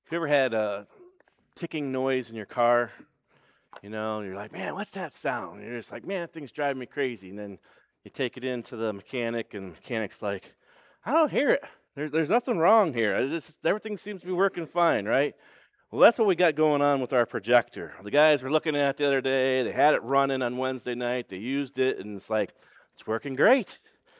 Have you ever had a ticking noise in your car? You're like, man, what's that sound? And you're just like, man, that thing's driving me crazy. And then you take it into the mechanic, and the mechanic's like, I don't hear it. There's nothing wrong here. Everything seems to be working fine, right? Well, that's what we got going on with our projector. The guys were looking at it the other day. They had it running on Wednesday night. They used it, and it's like, it's working great.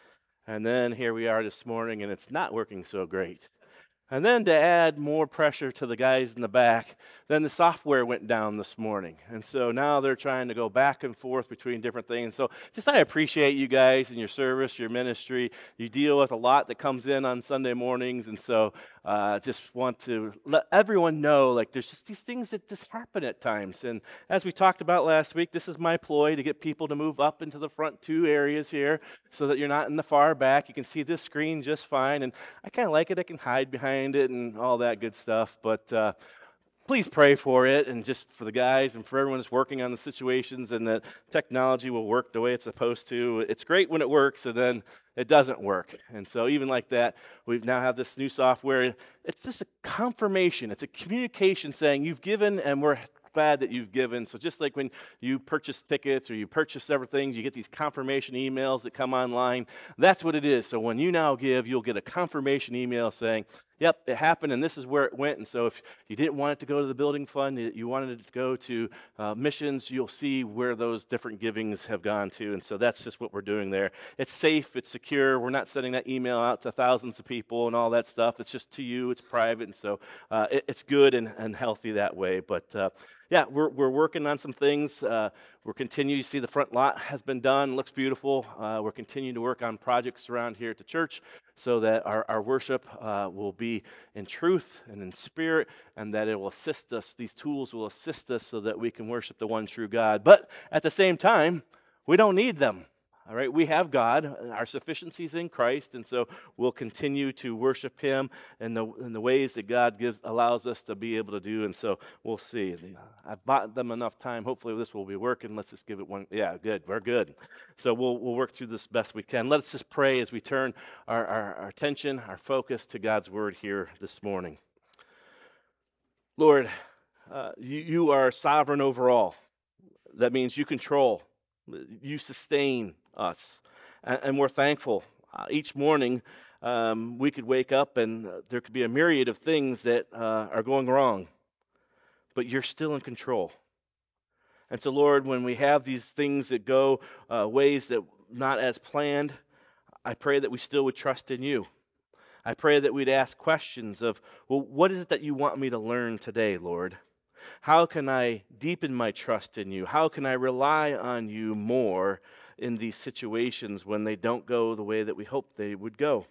And then here we are this morning, and it's not working so great. And then to add more pressure to the guys in the back, then the software went down this morning. And so now they're trying to go back and forth between different things. So just I appreciate you guys and your service, your ministry. You deal with a lot that comes in on Sunday mornings. And so just want to let everyone know, like, there's just these things that just happen at times. And as we talked about last week, this is my ploy to get people to move up into the front two areas here so that you're not in the far back. You can see this screen just fine. And I kind of like it. I can hide behind it and all that good stuff. But please pray for it and just for the guys and for everyone that's working on the situations and that technology will work the way it's supposed to. It's great when it works and then it doesn't work. And so even like that, we now have this new software. It's just a confirmation. It's a communication saying you've given and we're glad that you've given. So just like when you purchase tickets or you purchase several things, you get these confirmation emails that come online. That's what it is. So when you now give, you'll get a confirmation email saying, yep, it happened and this is where it went. And so if you didn't want it to go to the building fund, you wanted it to go to missions, you'll see where those different givings have gone to. And so that's just what we're doing there. It's safe, it's secure. We're not sending that email out to thousands of people and all that stuff. It's just to you, it's private. And so it's good and healthy that way. But yeah, we're working on some things. We're continuing to see the front lot has been done, looks beautiful. We're continuing to work on projects around here at the church so that our worship will be in truth and in spirit, and that it will assist us. These tools will assist us so that we can worship the one true God. But at the same time, we don't need them. All right, we have God. Our sufficiency is in Christ, and so we'll continue to worship Him in the ways that God allows us to be able to do. And so we'll see. I've bought them enough time. Hopefully, this will be working. Let's just give it one. Yeah, good. We're good. So we'll work through this best we can. Let's just pray as we turn our attention, our focus to God's Word here this morning. Lord, you are sovereign over all. That means you control, you sustain us, and we're thankful. Each morning, we could wake up and there could be a myriad of things that are going wrong, but you're still in control. And so, Lord, when we have these things that go ways that not as planned, I pray that we still would trust in you. I pray that we'd ask questions of, well, what is it that you want me to learn today, Lord? How can I deepen my trust in you? How can I rely on you more in these situations when they don't go the way that we hope they would go?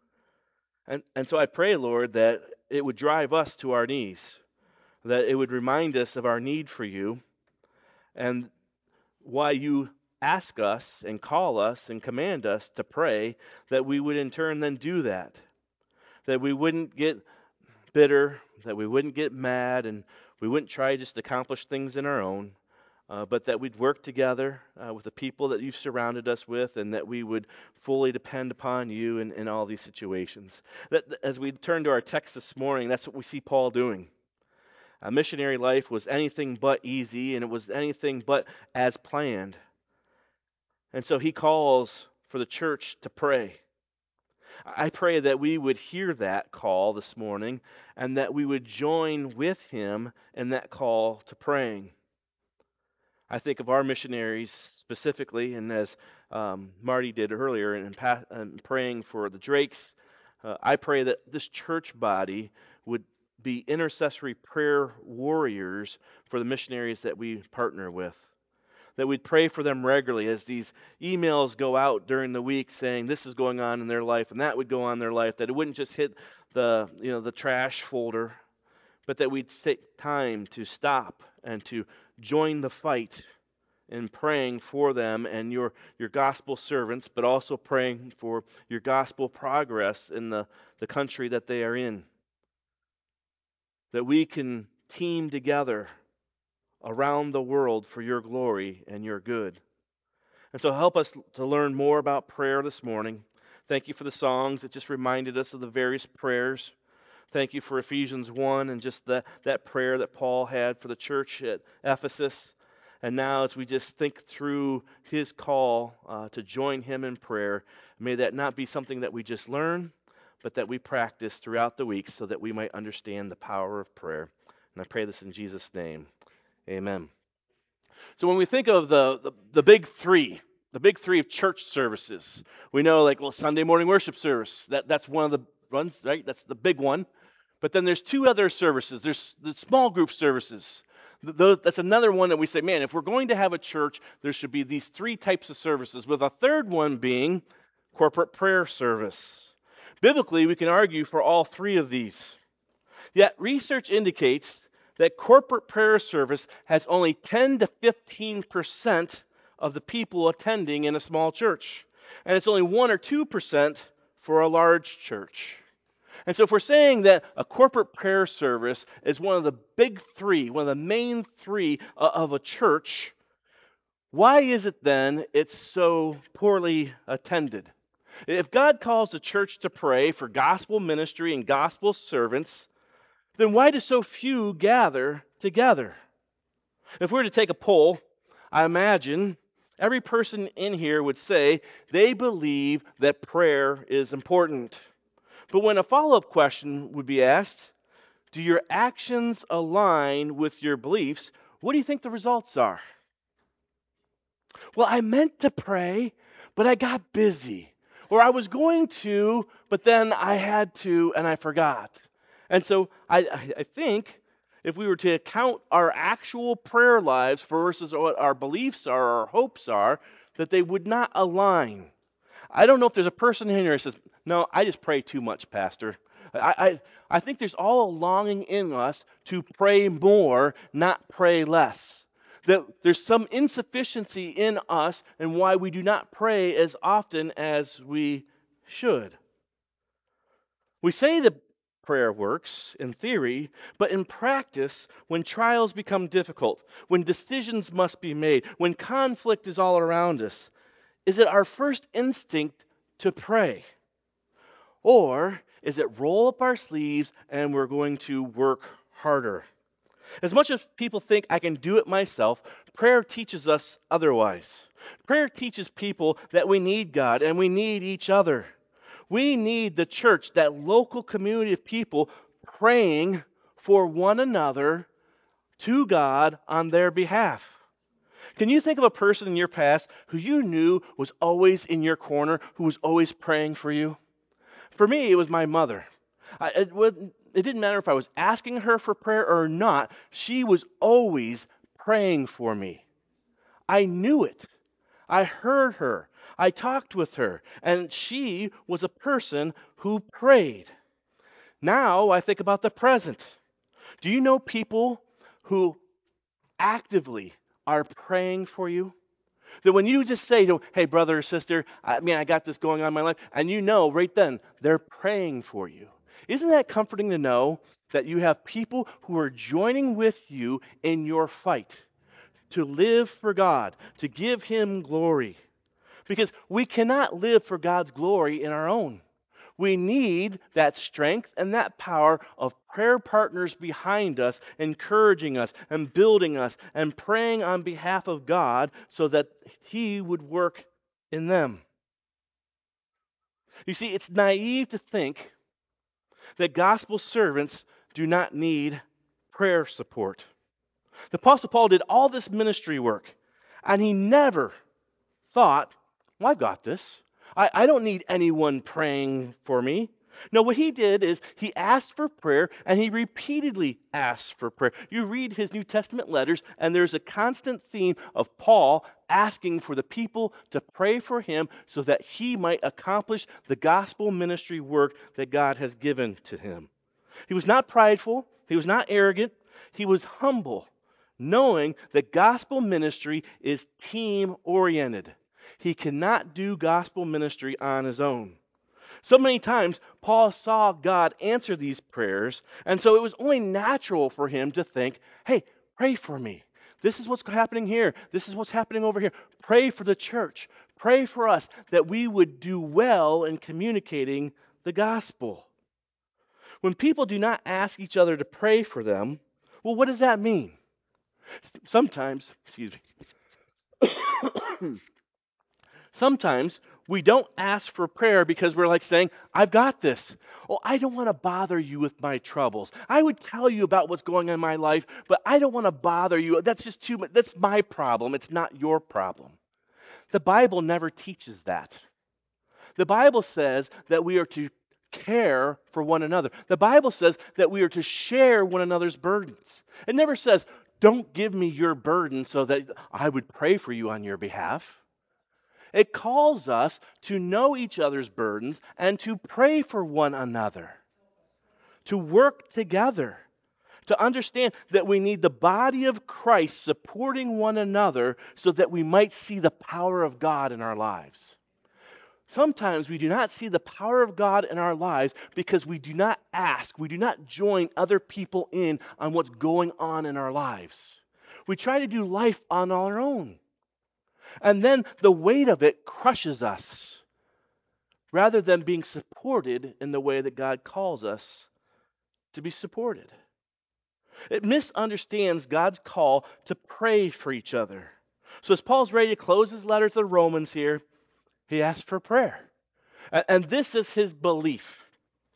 And so I pray, Lord, that it would drive us to our knees, that it would remind us of our need for you and why you ask us and call us and command us to pray, that we would in turn then do that we wouldn't get bitter, that we wouldn't get mad, and we wouldn't try just to accomplish things in our own, but that we'd work together with the people that you've surrounded us with, and that we would fully depend upon you in all these situations. That, as we turn to our text this morning, that's what we see Paul doing. Missionary life was anything but easy, and it was anything but as planned. And so he calls for the church to pray. I pray that we would hear that call this morning and that we would join with him in that call to praying. I think of our missionaries specifically, and as Marty did earlier, and praying for the Drakes, I pray that this church body would be intercessory prayer warriors for the missionaries that we partner with. That we'd pray for them regularly as these emails go out during the week saying this is going on in their life and that would go on in their life, that it wouldn't just hit the trash folder, but that we'd take time to stop and to join the fight in praying for them and your gospel servants, but also praying for your gospel progress in the country that they are in. That we can team together around the world for your glory and your good. And so help us to learn more about prayer this morning. Thank you for the songs that just reminded us of the various prayers. Thank you for Ephesians 1 and just that prayer that Paul had for the church at Ephesus. And now, as we just think through his call to join him in prayer, may that not be something that we just learn, but that we practice throughout the week so that we might understand the power of prayer. And I pray this in Jesus' name. Amen. So when we think of the big three, the big three of church services, we know like, well, Sunday morning worship service, that's one of the ones, right? That's the big one. But then there's two other services. There's the small group services. That's another one that we say, man, if we're going to have a church, there should be these three types of services, with a third one being corporate prayer service. Biblically, we can argue for all three of these. Yet research indicates that corporate prayer service has only 10 to 15% of the people attending in a small church. And it's only 1 or 2% for a large church. And so if we're saying that a corporate prayer service is one of the big three, one of the main three of a church, why is it then it's so poorly attended? If God calls the church to pray for gospel ministry and gospel servants, then why do so few gather together? If we were to take a poll, I imagine every person in here would say they believe that prayer is important. But when a follow-up question would be asked, do your actions align with your beliefs? What do you think the results are? Well, I meant to pray, but I got busy. Or I was going to, but then I had to and I forgot. And so I think if we were to count our actual prayer lives versus what our beliefs are, our hopes are, that they would not align. I don't know if there's a person in here who says, no, I just pray too much, Pastor. I think there's all a longing in us to pray more, not pray less. That there's some insufficiency in us and why we do not pray as often as we should. We say that prayer works in theory, but in practice, when trials become difficult, when decisions must be made, when conflict is all around us, is it our first instinct to pray? Or is it roll up our sleeves and we're going to work harder? As much as people think I can do it myself, prayer teaches us otherwise. Prayer teaches people that we need God and we need each other. We need the church, that local community of people praying for one another to God on their behalf. Can you think of a person in your past who you knew was always in your corner, who was always praying for you? For me, it was my mother. It didn't matter if I was asking her for prayer or not. She was always praying for me. I knew it. I heard her. I talked with her. And she was a person who prayed. Now I think about the present. Do you know people who actively are praying for you? That when you just say, hey, brother or sister, I got this going on in my life, and you know right then they're praying for you. Isn't that comforting to know that you have people who are joining with you in your fight to live for God, to give Him glory? Because we cannot live for God's glory in our own. We need that strength and that power of prayer partners behind us, encouraging us and building us and praying on behalf of God so that He would work in them. You see, it's naive to think that gospel servants do not need prayer support. The Apostle Paul did all this ministry work, and he never thought, well, I've got this. I don't need anyone praying for me. No, what he did is he asked for prayer, and he repeatedly asked for prayer. You read his New Testament letters, and there's a constant theme of Paul asking for the people to pray for him so that he might accomplish the gospel ministry work that God has given to him. He was not prideful. He was not arrogant. He was humble, knowing that gospel ministry is team-oriented. He cannot do gospel ministry on his own. So many times, Paul saw God answer these prayers, and so it was only natural for him to think, hey, pray for me. This is what's happening here. This is what's happening over here. Pray for the church. Pray for us that we would do well in communicating the gospel. When people do not ask each other to pray for them, well, what does that mean? Sometimes, sometimes we don't ask for prayer because we're like saying, I've got this. Oh, I don't want to bother you with my troubles. I would tell you about what's going on in my life, but I don't want to bother you. That's just too much. That's my problem. It's not your problem. The Bible never teaches that. The Bible says that we are to care for one another. The Bible says that we are to share one another's burdens. It never says, don't give me your burden so that I would pray for you on your behalf. It calls us to know each other's burdens and to pray for one another, to work together, to understand that we need the body of Christ supporting one another so that we might see the power of God in our lives. Sometimes we do not see the power of God in our lives because we do not ask, we do not join other people in on what's going on in our lives. We try to do life on our own. And then the weight of it crushes us rather than being supported in the way that God calls us to be supported. It misunderstands God's call to pray for each other. So as Paul's ready to close his letter to the Romans here, he asks for prayer. And this is his belief.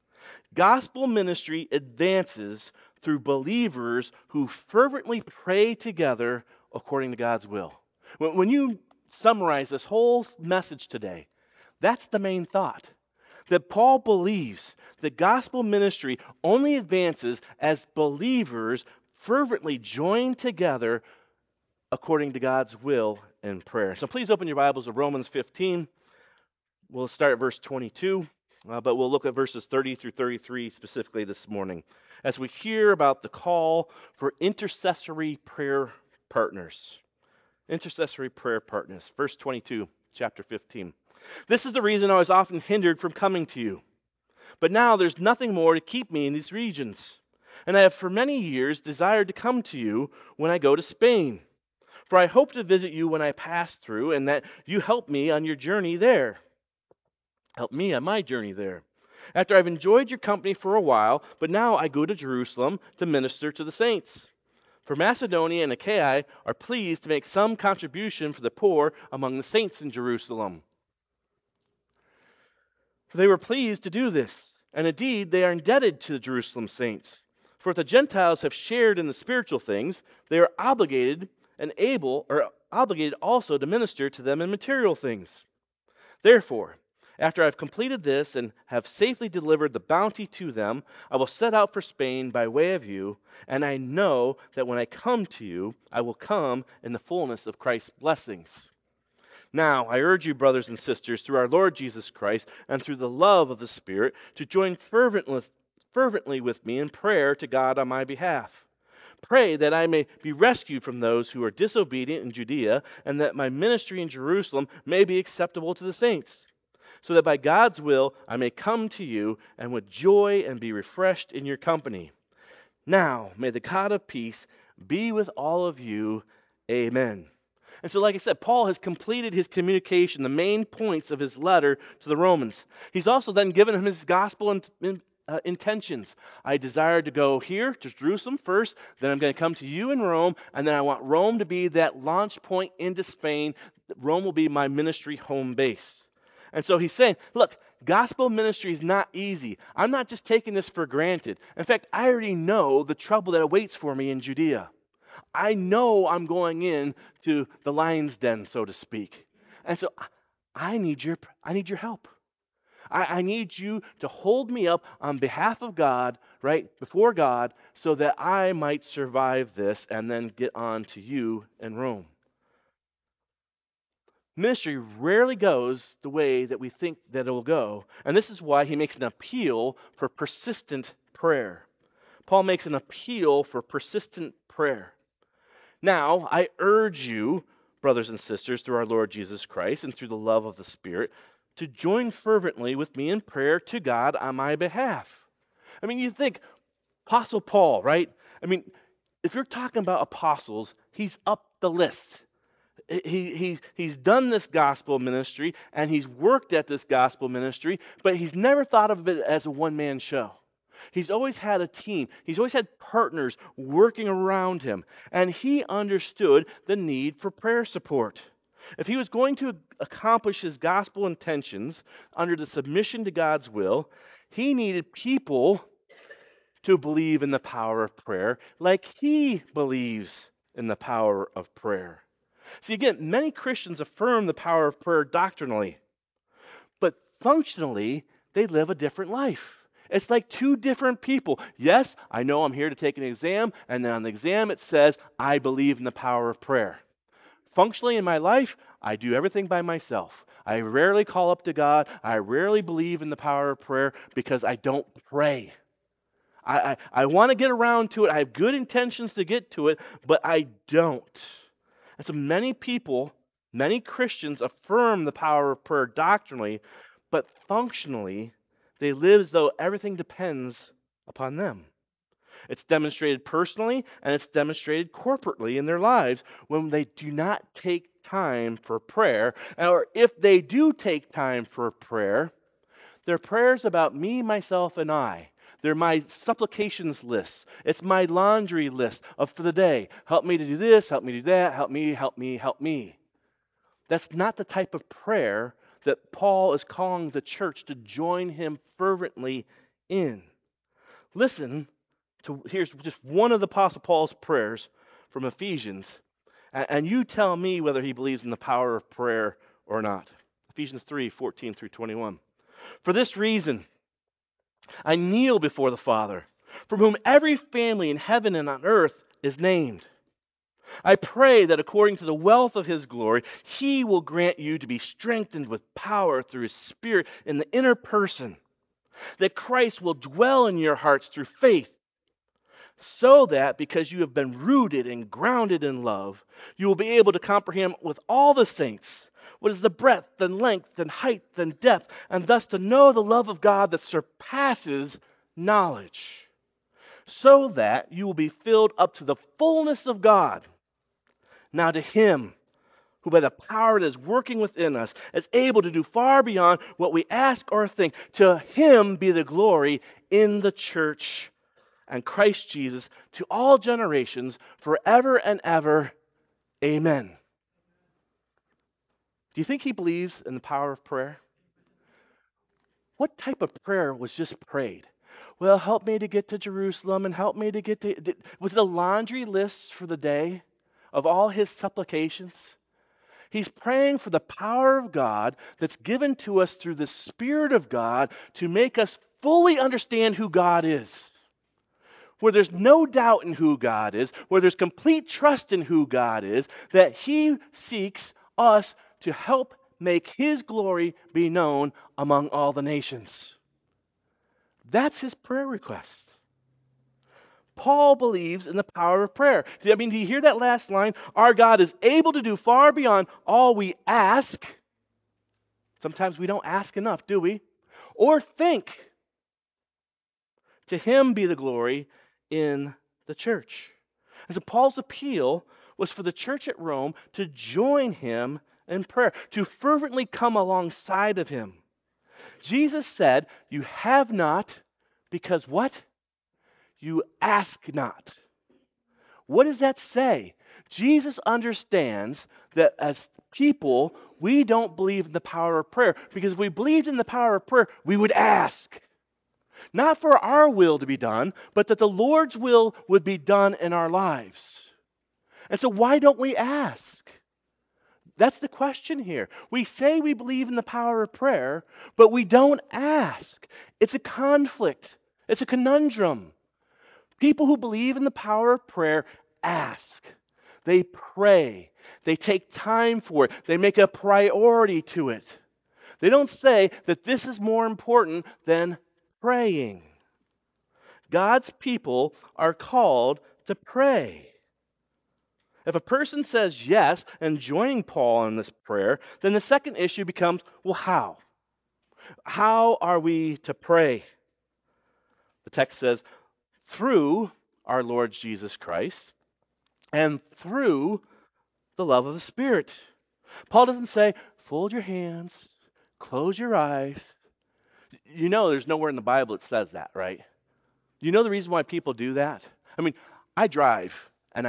Gospel ministry advances through believers who fervently pray together according to God's will. When you summarize this whole message today, that's the main thought. That Paul believes that gospel ministry only advances as believers fervently join together according to God's will in prayer. So please open your Bibles to Romans 15. We'll start at verse 22, but we'll look at verses 30 through 33 specifically this morning as we hear about the call for intercessory prayer partners. Intercessory prayer partners. Verse 22, chapter 15. This is the reason I was often hindered from coming to you. But now there's nothing more to keep me in these regions. And I have for many years desired to come to you when I go to Spain. For I hope to visit you when I pass through, and that you help me on your journey there. Help me on my journey there. After I've enjoyed your company for a while, but now I go to Jerusalem to minister to the saints. For Macedonia and Achaia are pleased to make some contribution for the poor among the saints in Jerusalem. For they were pleased to do this, and indeed they are indebted to the Jerusalem saints. For if the Gentiles have shared in the spiritual things, they are obligated also to minister to them in material things. Therefore, after I have completed this and have safely delivered the bounty to them, I will set out for Spain by way of you, and I know that when I come to you, I will come in the fullness of Christ's blessings. Now, I urge you, brothers and sisters, through our Lord Jesus Christ and through the love of the Spirit, to join fervently with me in prayer to God on my behalf. Pray that I may be rescued from those who are disobedient in Judea, and that my ministry in Jerusalem may be acceptable to the saints, so that by God's will I may come to you and with joy and be refreshed in your company. Now, may the God of peace be with all of you. Amen. And so, like I said, Paul has completed his communication, the main points of his letter to the Romans. He's also then given him his gospel intentions. I desire to go here to Jerusalem first, then I'm going to come to you in Rome, and then I want Rome to be that launch point into Spain. Rome will be my ministry home base. And so he's saying, look, gospel ministry is not easy. I'm not just taking this for granted. In fact, I already know the trouble that awaits for me in Judea. I know I'm going in to the lion's den, so to speak. And so I need your help. I need you to hold me up on behalf of God, right, before God, so that I might survive this and then get on to you in Rome. Ministry rarely goes the way that we think that it will go, and this is why he makes an appeal for persistent prayer. Paul makes an appeal for persistent prayer. Now, I urge you, brothers and sisters, through our Lord Jesus Christ and through the love of the Spirit, to join fervently with me in prayer to God on my behalf. I mean, you think, Apostle Paul, right? I mean, if you're talking about apostles, he's up the list. He's done this gospel ministry, and he's worked at this gospel ministry, but he's never thought of it as a one-man show. He's always had a team. He's always had partners working around him. And he understood the need for prayer support. If he was going to accomplish his gospel intentions under the submission to God's will, he needed people to believe in the power of prayer like he believes in the power of prayer. See, again, many Christians affirm the power of prayer doctrinally, but functionally, they live a different life. It's like two different people. Yes, I know I'm here to take an exam, and then on the exam it says, I believe in the power of prayer. Functionally in my life, I do everything by myself. I rarely call up to God. I rarely believe in the power of prayer because I don't pray. I want to get around to it. I have good intentions to get to it, but I don't. And so many people, many Christians affirm the power of prayer doctrinally, but functionally, they live as though everything depends upon them. It's demonstrated personally and it's demonstrated corporately in their lives when they do not take time for prayer. Or if they do take time for prayer, their prayers about me, myself, and I. They're my supplications lists. It's my laundry list for the day. Help me to do this, help me to do that, help me, help me, help me. That's not the type of prayer that Paul is calling the church to join him fervently in. Listen to, here's just one of the Apostle Paul's prayers from Ephesians, and you tell me whether he believes in the power of prayer or not. Ephesians 3:14 through 21. For this reason, I kneel before the Father, from whom every family in heaven and on earth is named. I pray that according to the wealth of his glory, he will grant you to be strengthened with power through his Spirit in the inner person, that Christ will dwell in your hearts through faith, so that because you have been rooted and grounded in love, you will be able to comprehend with all the saints what is the breadth and length and height and depth, and thus to know the love of God that surpasses knowledge, so that you will be filled up to the fullness of God. Now to him who by the power that is working within us is able to do far beyond what we ask or think, to him be the glory in the church and Christ Jesus to all generations forever and ever. Amen. Do you think he believes in the power of prayer? What type of prayer was just prayed? Well, help me to get to Jerusalem and help me to get to... Was it a laundry list for the day of all his supplications? He's praying for the power of God that's given to us through the Spirit of God to make us fully understand who God is. Where there's no doubt in who God is, where there's complete trust in who God is, that he seeks us to help make his glory be known among all the nations. That's his prayer request. Paul believes in the power of prayer. I mean, do you hear that last line? Our God is able to do far beyond all we ask. Sometimes we don't ask enough, do we? Or think. To him be the glory in the church. And so Paul's appeal was for the church at Rome to join him in prayer, to fervently come alongside of him. Jesus said, you have not because what? You ask not. What does that say? Jesus understands that as people, we don't believe in the power of prayer, because if we believed in the power of prayer, we would ask. Not for our will to be done, but that the Lord's will would be done in our lives. And so why don't we ask? That's the question here. We say we believe in the power of prayer, but we don't ask. It's a conflict. It's a conundrum. People who believe in the power of prayer ask. They pray. They take time for it. They make a priority to it. They don't say that this is more important than praying. God's people are called to pray. If a person says yes and joining Paul in this prayer, then the second issue becomes, well, how? How are we to pray? The text says, through our Lord Jesus Christ and through the love of the Spirit. Paul doesn't say, fold your hands, close your eyes. You know there's nowhere in the Bible it says that, right? You know the reason why people do that? I mean, I drive and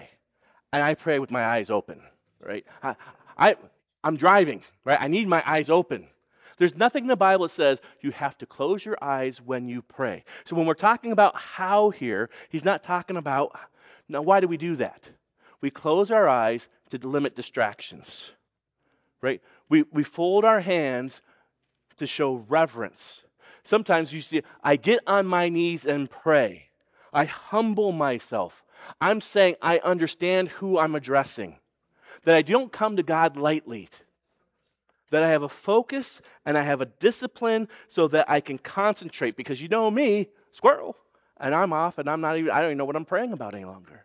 I pray with my eyes open, right? I I'm driving, right? I need my eyes open. There's nothing in the Bible that says you have to close your eyes when you pray. So when we're talking about how here, he's not talking about, now why do we do that? We close our eyes to limit distractions, right? We fold our hands to show reverence. Sometimes you see, I get on my knees and pray. I humble myself. I'm saying I understand who I'm addressing, that I don't come to God lightly, that I have a focus and I have a discipline so that I can concentrate. Because you know me, squirrel, and I'm off and I don't even know what I'm praying about any longer.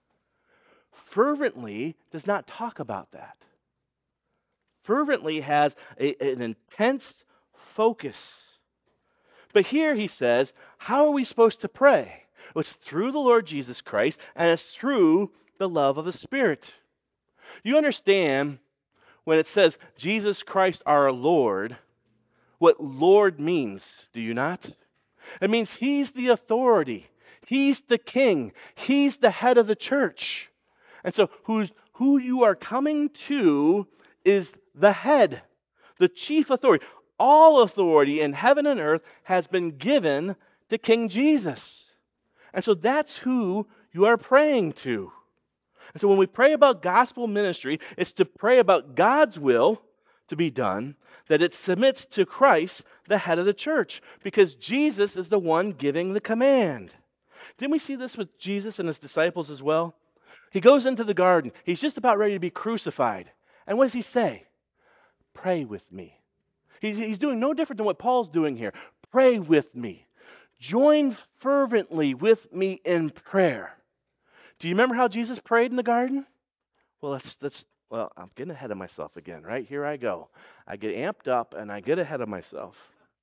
Fervently does not talk about that. Fervently has an intense focus. But here he says, how are we supposed to pray? Well, it's through the Lord Jesus Christ, and it's through the love of the Spirit. You understand when it says Jesus Christ our Lord, what Lord means, do you not? It means he's the authority. He's the king. He's the head of the church. And so who you are coming to is the head, the chief authority. All authority in heaven and earth has been given to King Jesus. And so that's who you are praying to. And so when we pray about gospel ministry, it's to pray about God's will to be done, that it submits to Christ, the head of the church, because Jesus is the one giving the command. Didn't we see this with Jesus and his disciples as well? He goes into the garden. He's just about ready to be crucified. And what does he say? Pray with me. He's doing no different than what Paul's doing here. Pray with me. Join fervently with me in prayer. Do you remember how Jesus prayed in the garden? Well, I'm getting ahead of myself again, right? Here I go. I get amped up and I get ahead of myself.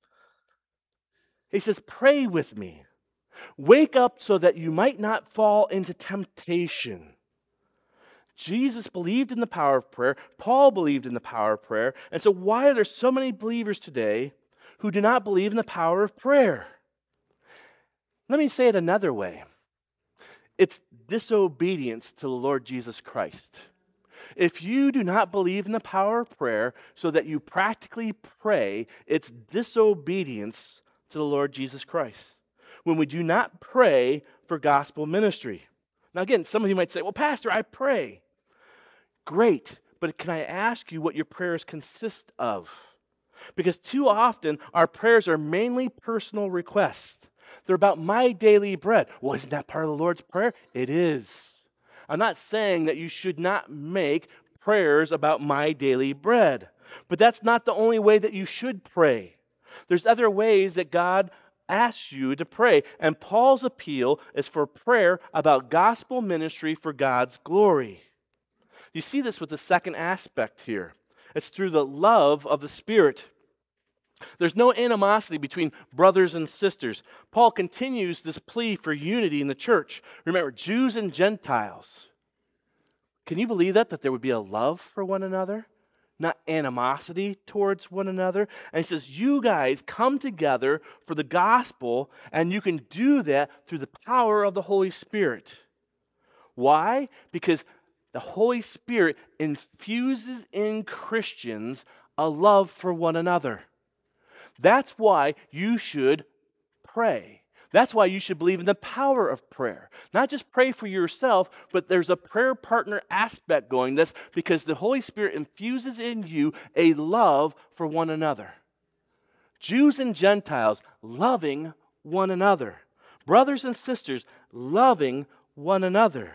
He says, pray with me. Wake up so that you might not fall into temptation. Jesus believed in the power of prayer. Paul believed in the power of prayer. And so why are there so many believers today who do not believe in the power of prayer? Let me say it another way. It's disobedience to the Lord Jesus Christ. If you do not believe in the power of prayer so that you practically pray, it's disobedience to the Lord Jesus Christ. When we do not pray for gospel ministry. Now again, some of you might say, well, Pastor, I pray. Great, but can I ask you what your prayers consist of? Because too often our prayers are mainly personal requests. They're about my daily bread. Well, isn't that part of the Lord's Prayer? It is. I'm not saying that you should not make prayers about my daily bread. But that's not the only way that you should pray. There's other ways that God asks you to pray. And Paul's appeal is for prayer about gospel ministry for God's glory. You see this with the second aspect here. It's through the love of the Spirit. There's no animosity between brothers and sisters. Paul continues this plea for unity in the church. Remember, Jews and Gentiles. Can you believe that there would be a love for one another? Not animosity towards one another. And he says, you guys come together for the gospel, and you can do that through the power of the Holy Spirit. Why? Because the Holy Spirit infuses in Christians a love for one another. That's why you should pray. That's why you should believe in the power of prayer. Not just pray for yourself, but there's a prayer partner aspect going this because the Holy Spirit infuses in you a love for one another. Jews and Gentiles loving one another. Brothers and sisters loving one another.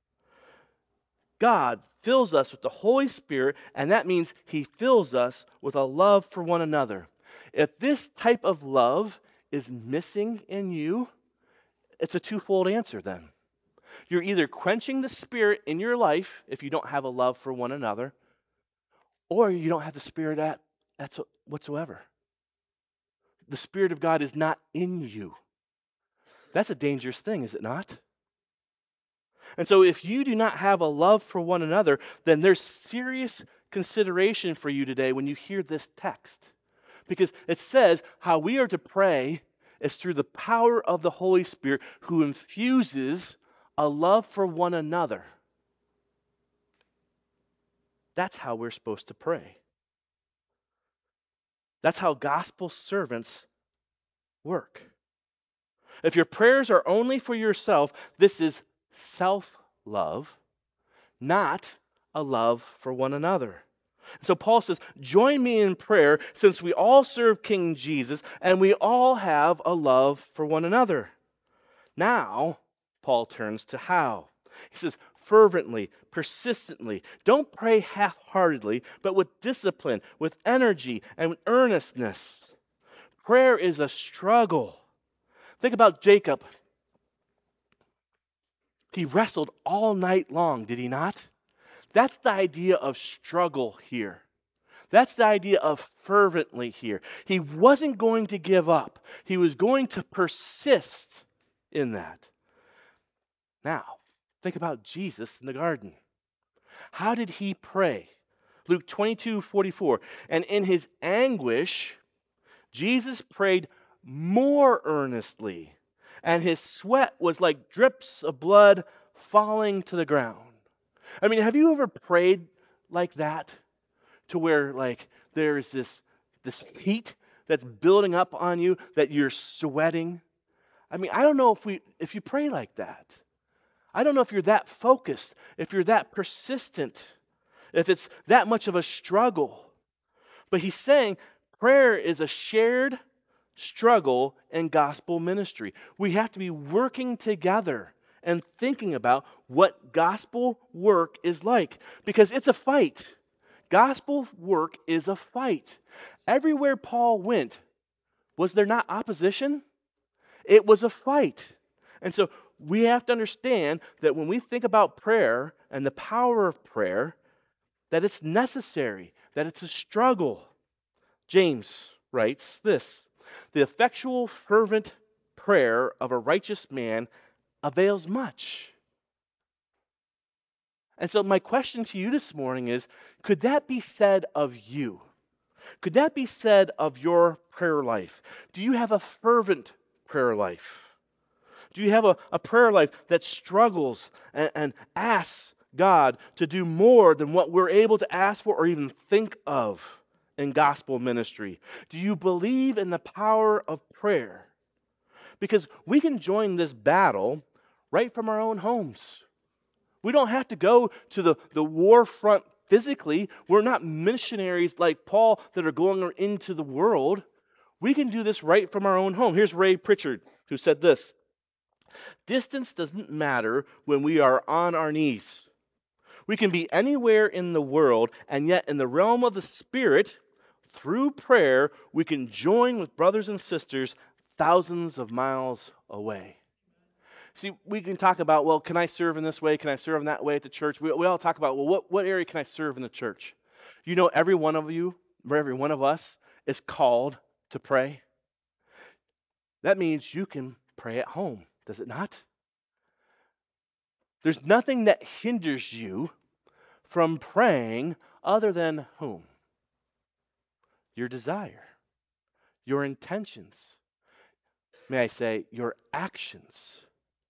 God fills us with the Holy Spirit, and that means He fills us with a love for one another. If this type of love is missing in you, it's a twofold answer then. You're either quenching the Spirit in your life if you don't have a love for one another, or you don't have the Spirit whatsoever. The Spirit of God is not in you. That's a dangerous thing, is it not? And so if you do not have a love for one another, then there's serious consideration for you today when you hear this text. Because it says how we are to pray is through the power of the Holy Spirit who infuses a love for one another. That's how we're supposed to pray. That's how gospel servants work. If your prayers are only for yourself, this is self-love, not a love for one another. So Paul says, join me in prayer since we all serve King Jesus and we all have a love for one another. Now, Paul turns to how. He says, fervently, persistently. Don't pray half-heartedly, but with discipline, with energy, and with earnestness. Prayer is a struggle. Think about Jacob. He wrestled all night long, did he not? That's the idea of struggle here. That's the idea of fervently here. He wasn't going to give up. He was going to persist in that. Now, think about Jesus in the garden. How did he pray? Luke 22:44. And in his anguish, Jesus prayed more earnestly, and his sweat was like drips of blood falling to the ground. I mean, have you ever prayed like that? To where like there's this heat that's building up on you that you're sweating. I mean, I don't know if you pray like that. I don't know if you're that focused, if you're that persistent, if it's that much of a struggle. But he's saying prayer is a shared struggle in gospel ministry. We have to be working together and thinking about what gospel work is like because it's a fight. Gospel work is a fight. Everywhere Paul went, was there not opposition? It was a fight. And so we have to understand that when we think about prayer and the power of prayer, that it's necessary, that it's a struggle. James writes this, the effectual, fervent prayer of a righteous man avails much. And so my question to you this morning is, could that be said of you? Could that be said of your prayer life? Do you have a fervent prayer life? Do you have a prayer life that struggles and asks God to do more than what we're able to ask for or even think of in gospel ministry? Do you believe in the power of prayer? Because we can join this battle right from our own homes. We don't have to go to the war front physically. We're not missionaries like Paul that are going into the world. We can do this right from our own home. Here's Ray Pritchard, who said this. Distance doesn't matter when we are on our knees. We can be anywhere in the world, and yet in the realm of the Spirit, through prayer, we can join with brothers and sisters thousands of miles away. See, we can talk about, well, can I serve in this way? Can I serve in that way at the church? We all talk about, well, what area can I serve in the church? You know, every one of you, or every one of us, is called to pray. That means you can pray at home, does it not? There's nothing that hinders you from praying other than whom? Your desire, your intentions. May I say, your actions.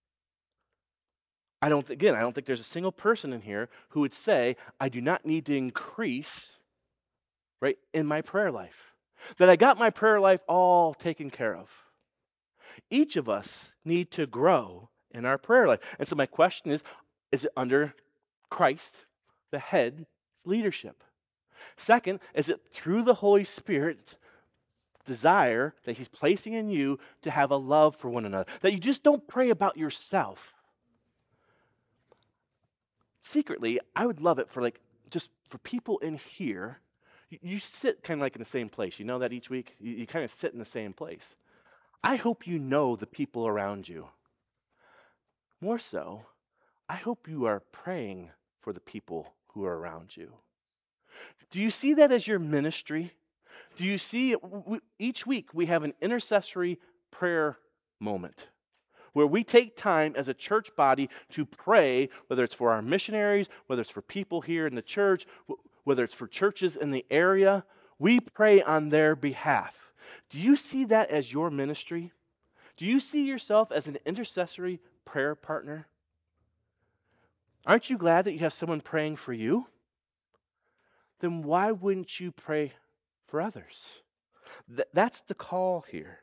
I don't think there's a single person in here who would say, I do not need to increase, right, in my prayer life. That I got my prayer life all taken care of. Each of us need to grow in our prayer life. And so my question is it under Christ, the head's leadership? Second, is it through the Holy Spirit's desire that he's placing in you to have a love for one another? That you just don't pray about yourself. Secretly, I would love it for just for people in here. You sit kind of like in the same place. You know that each week? You kind of sit in the same place. I hope you know the people around you. More so, I hope you are praying for the people who are around you. Do you see that as your ministry? Do you see each week we have an intercessory prayer moment where we take time as a church body to pray, whether it's for our missionaries, whether it's for people here in the church, whether it's for churches in the area. We pray on their behalf. Do you see that as your ministry? Do you see yourself as an intercessory prayer partner? Aren't you glad that you have someone praying for you? Then why wouldn't you pray for others? That's the call here.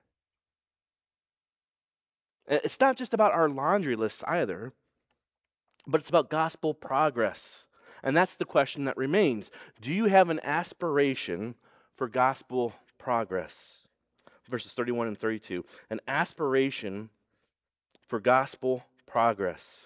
It's not just about our laundry lists either, but it's about gospel progress. And that's the question that remains. Do you have an aspiration for gospel progress? Verses 31 and 32. An aspiration for gospel progress.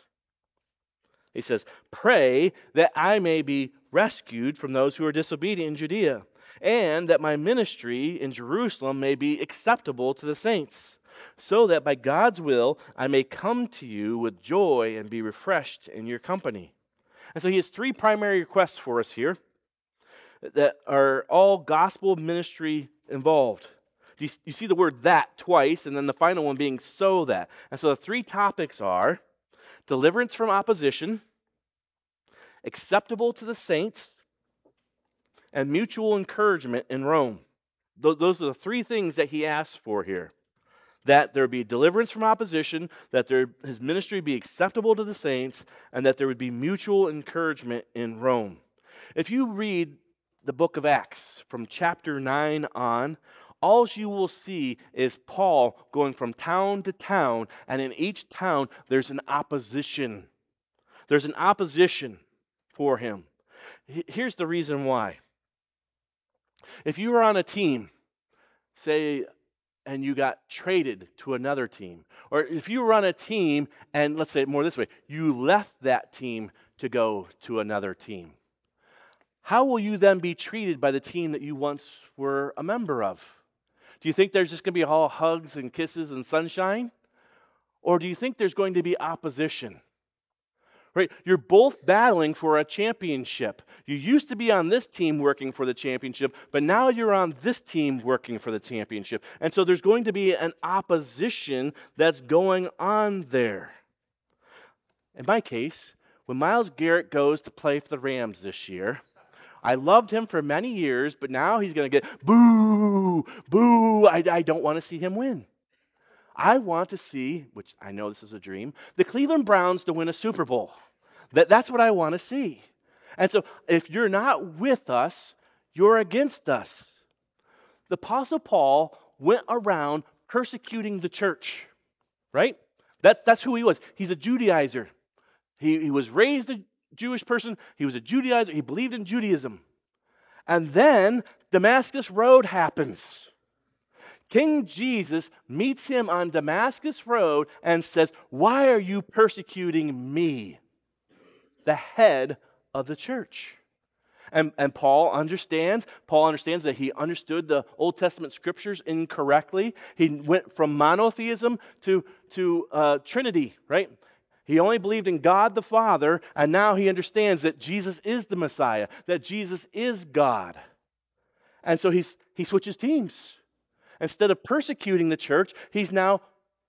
He says, "Pray that I may be rescued from those who are disobedient in Judea, and that my ministry in Jerusalem may be acceptable to the saints, so that by God's will I may come to you with joy and be refreshed in your company." And so he has three primary requests for us here that are all gospel ministry involved. You see the word "that" twice, and then the final one being "so that." And so the three topics are deliverance from opposition, acceptable to the saints, and mutual encouragement in Rome. Those are the three things that he asks for here. That there be deliverance from opposition, that his ministry be acceptable to the saints, and that there would be mutual encouragement in Rome. If you read the book of Acts from chapter 9 on, all you will see is Paul going from town to town, and in each town there's an opposition. There's an opposition for him. Here's the reason why. If you were on a team, say, and you got traded to another team, or if you were on a team and let's say it more this way, you left that team to go to another team, how will you then be treated by the team that you once were a member of? Do you think there's just going to be all hugs and kisses and sunshine? Or do you think there's going to be opposition? Right? You're both battling for a championship. You used to be on this team working for the championship, but now you're on this team working for the championship. And so there's going to be an opposition that's going on there. In my case, when Myles Garrett goes to play for the Rams this year, I loved him for many years, but now he's going to get boo, boo. I don't want to see him win. I want to see, which I know this is a dream, the Cleveland Browns to win a Super Bowl. That's what I want to see. And so if you're not with us, you're against us. The Apostle Paul went around persecuting the church, right? That's who he was. He's a Judaizer. He was raised a Jewish person. He was a Judaizer. He believed in Judaism. And then Damascus Road happens. King Jesus meets him on Damascus Road and says, "Why are you persecuting me, the head of the church?" And Paul understands that he understood the Old Testament scriptures incorrectly. He went from monotheism to Trinity, right? He only believed in God the Father, and now he understands that Jesus is the Messiah, that Jesus is God. And so he switches teams. Instead of persecuting the church, he's now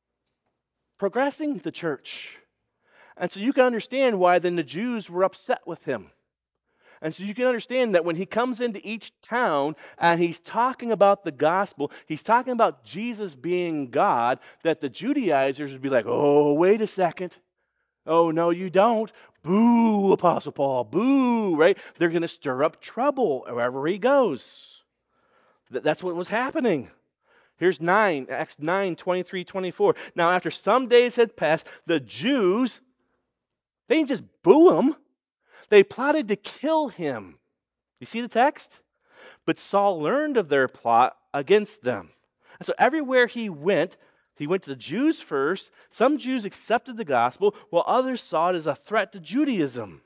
progressing the church. And so you can understand why then the Jews were upset with him. And so you can understand that when he comes into each town and he's talking about the gospel, he's talking about Jesus being God, that the Judaizers would be like, "Oh, wait a second. Oh, no, you don't. Boo, Apostle Paul. Boo," right? They're going to stir up trouble wherever he goes. That's what was happening. Here's Acts 9, 23, 24. Now, after some days had passed, the Jews, they didn't just boo him. They plotted to kill him. You see the text? But Saul learned of their plot against them. And so everywhere he went to the Jews first. Some Jews accepted the gospel, while others saw it as a threat to Judaism.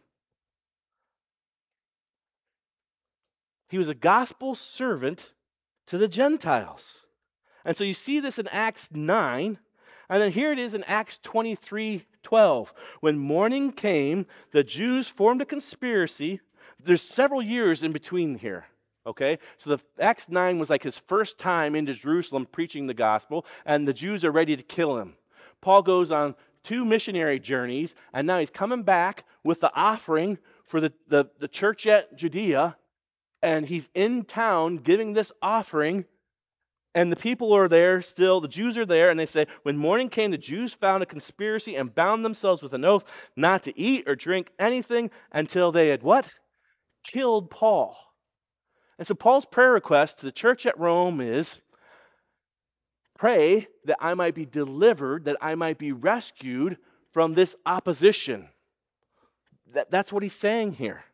He was a gospel servant to the Gentiles. And so you see this in Acts 9, and then here it is in Acts 23:12. When morning came, the Jews formed a conspiracy. There's several years in between here. Okay? So the Acts 9 was like his first time into Jerusalem preaching the gospel, and the Jews are ready to kill him. Paul goes on 2 missionary journeys, and now he's coming back with the offering for the church at Judea, and he's in town giving this offering, And the people are there still, the Jews are there, and they say, when morning came, the Jews found a conspiracy and bound themselves with an oath not to eat or drink anything until they had what? Killed Paul. And so Paul's prayer request to the church at Rome is, pray that I might be delivered, that I might be rescued from this opposition. That's what he's saying here.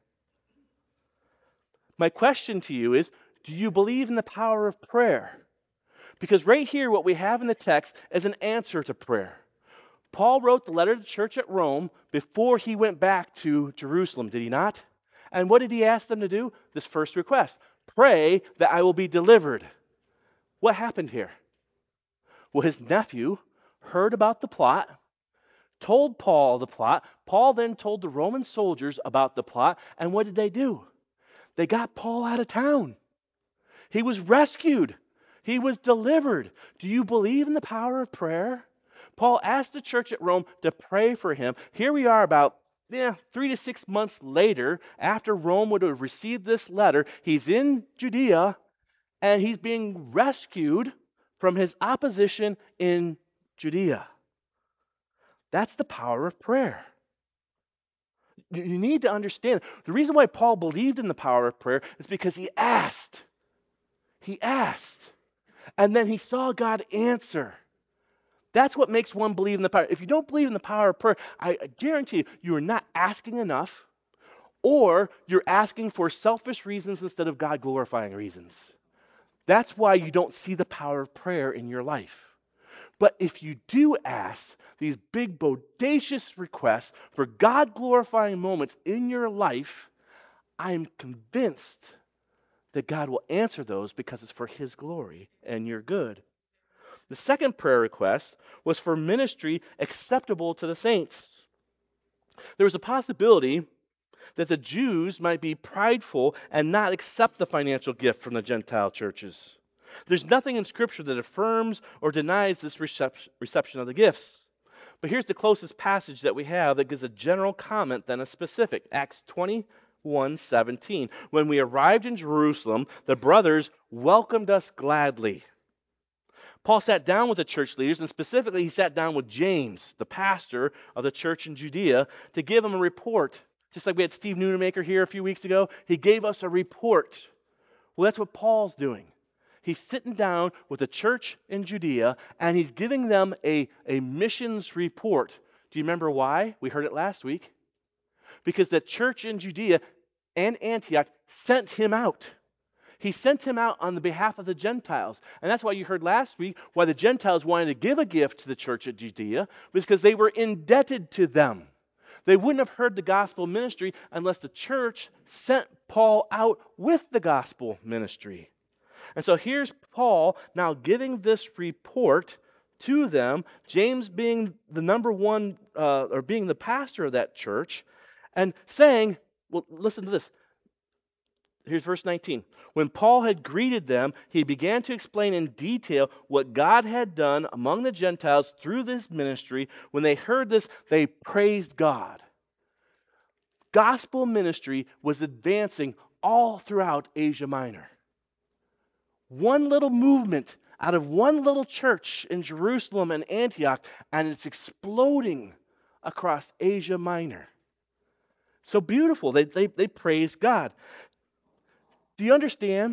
My question to you is, do you believe in the power of prayer? Because right here, what we have in the text is an answer to prayer. Paul wrote the letter to the church at Rome before he went back to Jerusalem, did he not? And what did he ask them to do? This first request. Pray that I will be delivered. What happened here? Well, his nephew heard about the plot, told Paul the plot. Paul then told the Roman soldiers about the plot. And what did they do? They got Paul out of town. He was rescued. He was delivered. Do you believe in the power of prayer? Paul asked the church at Rome to pray for him. Here we are about 3 to 6 months later, after Rome would have received this letter. He's in Judea, and he's being rescued from his opposition in Judea. That's the power of prayer. You need to understand, the reason why Paul believed in the power of prayer is because he asked. He asked. And then he saw God answer. That's what makes one believe in the power. If you don't believe in the power of prayer, I guarantee you are not asking enough, or you're asking for selfish reasons instead of God glorifying reasons. That's why you don't see the power of prayer in your life. But if you do ask these big, bodacious requests for God glorifying moments in your life, I'm convinced that God will answer those because it's for His glory and your good. The second prayer request was for ministry acceptable to the saints. There was a possibility that the Jews might be prideful and not accept the financial gift from the Gentile churches. There's nothing in Scripture that affirms or denies this reception of the gifts. But here's the closest passage that we have that gives a general comment than a specific. Acts 21:17. When we arrived in Jerusalem, the brothers welcomed us gladly. Paul sat down with the church leaders, and specifically he sat down with James, the pastor of the church in Judea, to give him a report. Just like we had Steve Nunemaker here a few weeks ago, he gave us a report. Well, that's what Paul's doing. He's sitting down with the church in Judea, and he's giving them a missions report. Do you remember why? We heard it last week. Because the church in Judea and Antioch sent him out. He sent him out on the behalf of the Gentiles. And that's why you heard last week why the Gentiles wanted to give a gift to the church at Judea, was because they were indebted to them. They wouldn't have heard the gospel ministry unless the church sent Paul out with the gospel ministry. And so here's Paul now giving this report to them, James being the number one, or being the pastor of that church, and saying, well, listen to this. Here's verse 19. When Paul had greeted them, he began to explain in detail what God had done among the Gentiles through this ministry. When they heard this, they praised God. Gospel ministry was advancing all throughout Asia Minor. One little movement out of one little church in Jerusalem and Antioch, and it's exploding across Asia Minor. So beautiful. They praise God. Do you understand?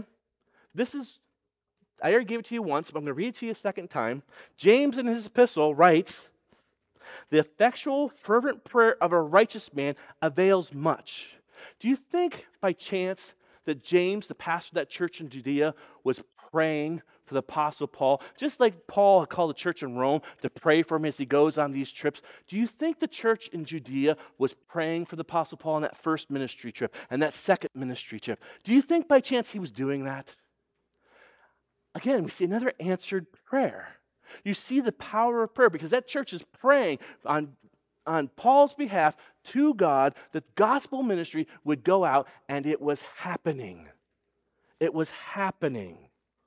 I already gave it to you once, but I'm going to read it to you a second time. James in his epistle writes, the effectual, fervent prayer of a righteous man avails much. Do you think by chance that James, the pastor of that church in Judea, was praying for the Apostle Paul, just like Paul had called the church in Rome to pray for him as he goes on these trips? Do you think the church in Judea was praying for the Apostle Paul on that first ministry trip and that second ministry trip? Do you think by chance he was doing that? Again, we see another answered prayer. You see the power of prayer because that church is praying on Paul's behalf to God that gospel ministry would go out, and it was happening. It was happening.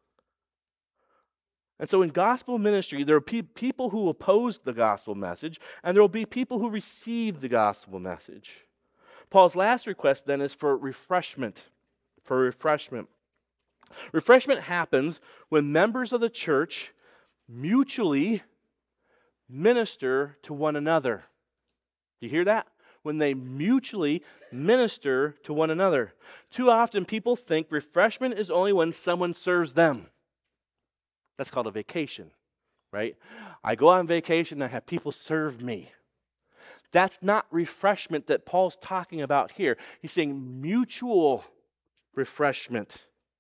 And so in gospel ministry, there are people who oppose the gospel message, and there will be people who receive the gospel message. Paul's last request then is for refreshment. For refreshment. Refreshment happens when members of the church mutually minister to one another. You hear that? When they mutually minister to one another. Too often people think refreshment is only when someone serves them. That's called a vacation, right? I go on vacation and I have people serve me. That's not refreshment that Paul's talking about here. He's saying mutual refreshment.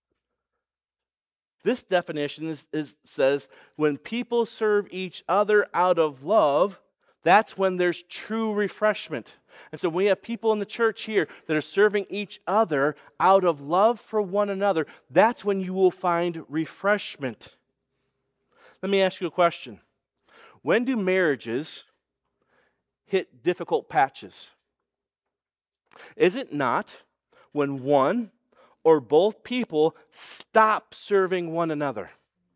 This definition says when people serve each other out of love, that's when there's true refreshment. And so we have people in the church here that are serving each other out of love for one another. That's when you will find refreshment. Let me ask you a question. When do marriages hit difficult patches? Is it not when one or both people stop serving one another?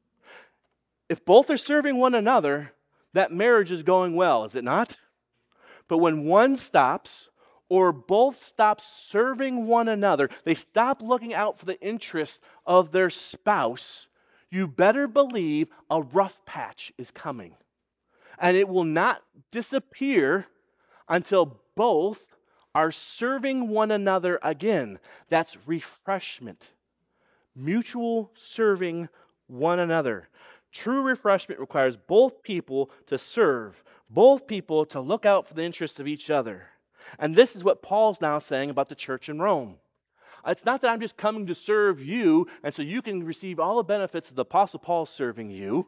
If both are serving one another, that marriage is going well, is it not? But when one stops or both stop serving one another, they stop looking out for the interests of their spouse, you better believe a rough patch is coming. And it will not disappear until both are serving one another again. That's refreshment. Mutual serving one another. True refreshment requires both people to serve, both people to look out for the interests of each other. And this is what Paul's now saying about the church in Rome. It's not that I'm just coming to serve you, and so you can receive all the benefits of the Apostle Paul serving you.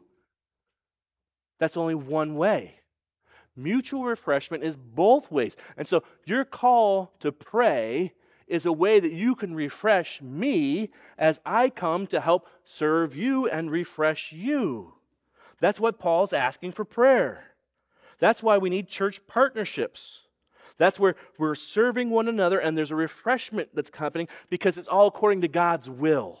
That's only one way. Mutual refreshment is both ways. And so your call to pray is a way that you can refresh me as I come to help serve you and refresh you. That's what Paul's asking for prayer. That's why we need church partnerships. That's where we're serving one another and there's a refreshment that's happening because it's all according to God's will.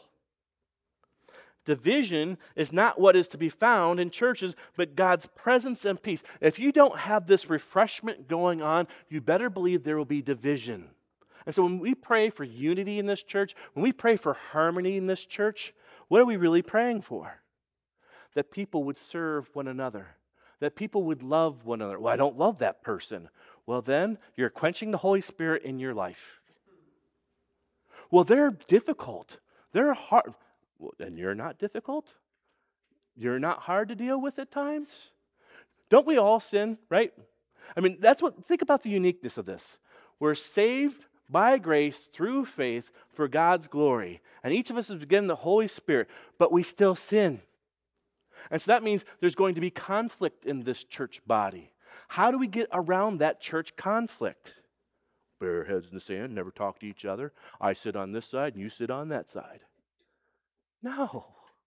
Division is not what is to be found in churches, but God's presence and peace. If you don't have this refreshment going on, you better believe there will be division. And so when we pray for unity in this church, when we pray for harmony in this church, what are we really praying for? That people would serve one another, that people would love one another. Well, I don't love that person. Well, then you're quenching the Holy Spirit in your life. Well, they're difficult. They're hard. Well, and you're not difficult? You're not hard to deal with at times? Don't we all sin, right? I mean, think about the uniqueness of this. We're saved by grace through faith for God's glory. And each of us is given the Holy Spirit, but we still sin. And so that means there's going to be conflict in this church body. How do we get around that church conflict? Bare heads in the sand, never talk to each other. I sit on this side and you sit on that side. No.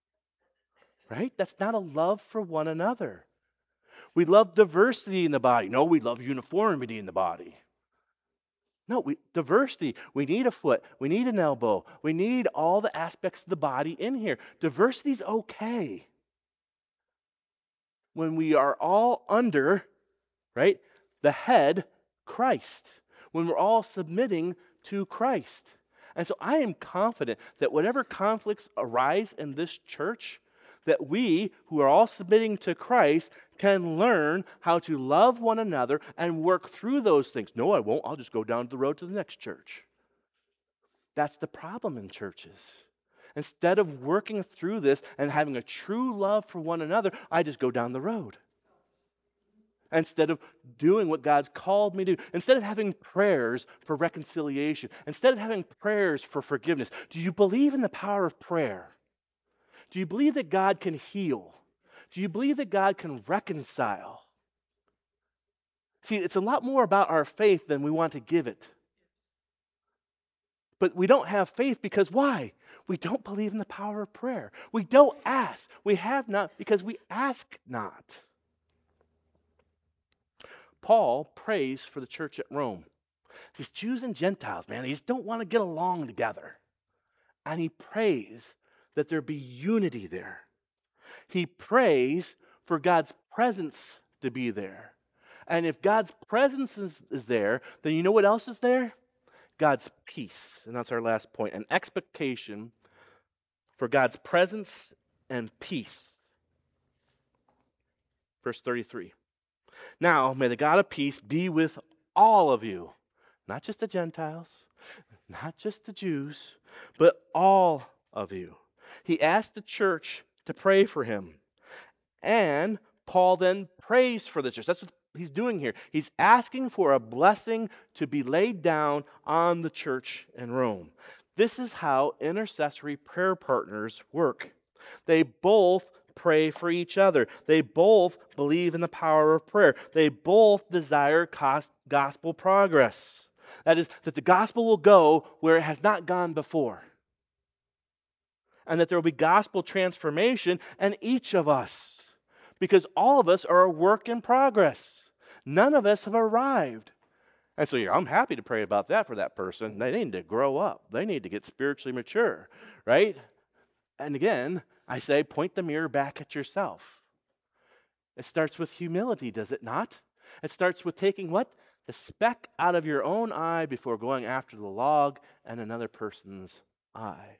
Right? That's not a love for one another. We love diversity in the body. No, we love uniformity in the body. No, diversity. We need a foot. We need an elbow. We need all the aspects of the body in here. Diversity's okay when we are all under, right, the head, Christ. When we're all submitting to Christ. And so I am confident that whatever conflicts arise in this church, that we, who are all submitting to Christ, can learn how to love one another and work through those things. No, I won't. I'll just go down the road to the next church. That's the problem in churches. Instead of working through this and having a true love for one another, I just go down the road. Instead of doing what God's called me to do, instead of having prayers for reconciliation, instead of having prayers for forgiveness, do you believe in the power of prayer? Do you believe that God can heal? Do you believe that God can reconcile? See, it's a lot more about our faith than we want to give it. But we don't have faith because why? We don't believe in the power of prayer. We don't ask. We have not because we ask not. Paul prays for the church at Rome. These Jews and Gentiles, man, they just don't want to get along together. And he prays that there be unity there. He prays for God's presence to be there. And if God's presence is there, then you know what else is there? God's peace. And that's our last point. An expectation for God's presence and peace. Verse 33. Now, may the God of peace be with all of you, not just the Gentiles, not just the Jews, but all of you. He asked the church to pray for him. And Paul then prays for the church. That's what he's doing here. He's asking for a blessing to be laid down on the church in Rome. This is how intercessory prayer partners work. They both pray for each other. They both believe in the power of prayer. They both desire gospel progress. That is, that the gospel will go where it has not gone before. And that there will be gospel transformation in each of us. Because all of us are a work in progress. None of us have arrived. And so I'm happy to pray about that for that person. They need to grow up. They need to get spiritually mature, right? And again, I say, point the mirror back at yourself. It starts with humility, does it not? It starts with taking what? The speck out of your own eye before going after the log in another person's eye.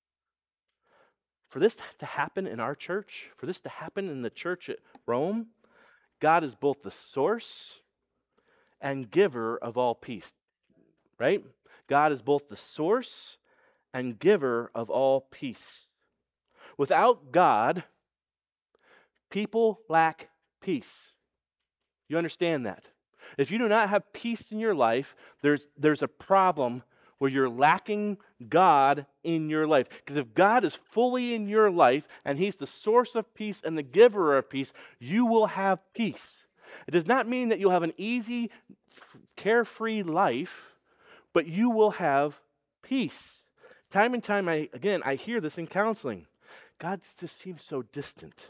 For this to happen in our church, for this to happen in the church at Rome, God is both the source and giver of all peace, right? God is both the source and giver of all peace. Without God, people lack peace. You understand that? If you do not have peace in your life, there's a problem where you're lacking God in your life. Because if God is fully in your life and He's the source of peace and the giver of peace, you will have peace. It does not mean that you'll have an easy, carefree life, but you will have peace. Time and time, I hear this in counseling. God just seems so distant.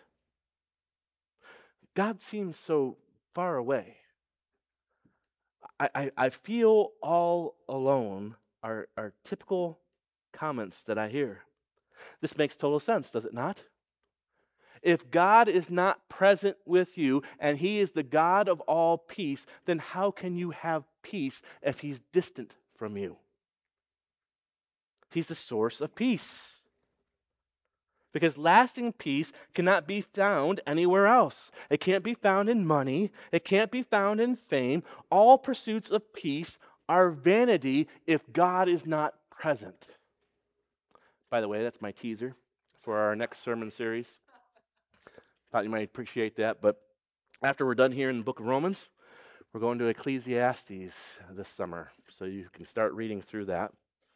God seems so far away. I feel all alone are typical comments that I hear. This makes total sense, does it not? If God is not present with you and He is the God of all peace, then how can you have peace if He's distant from you? He's the source of peace. Because lasting peace cannot be found anywhere else. It can't be found in money. It can't be found in fame. All pursuits of peace are vanity if God is not present. By the way, that's my teaser for our next sermon series. Thought you might appreciate that. But after we're done here in the book of Romans, we're going to Ecclesiastes this summer. So you can start reading through that.